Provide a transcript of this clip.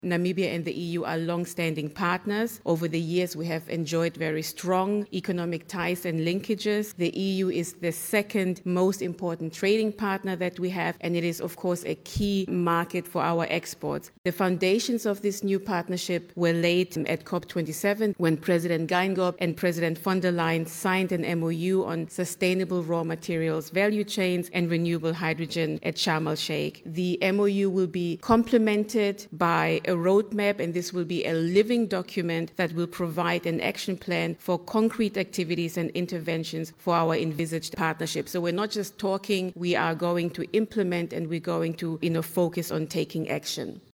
Namibia and the EU are long-standing partners. Over the years, we have enjoyed very strong economic ties and linkages. The EU is the second most important trading partner that we have, and it is, of course, a key market for our exports. The foundations of this new partnership were laid at COP27 when President Geingob and President von der Leyen signed an MOU on sustainable raw materials value chains and renewable hydrogen at Sharm el-Sheikh. The MOU will be complemented by a roadmap, and this will be a living document that will provide an action plan for concrete activities and interventions for our envisaged partnership. So we're not just talking, we are going to implement, and we're going to focus on taking action.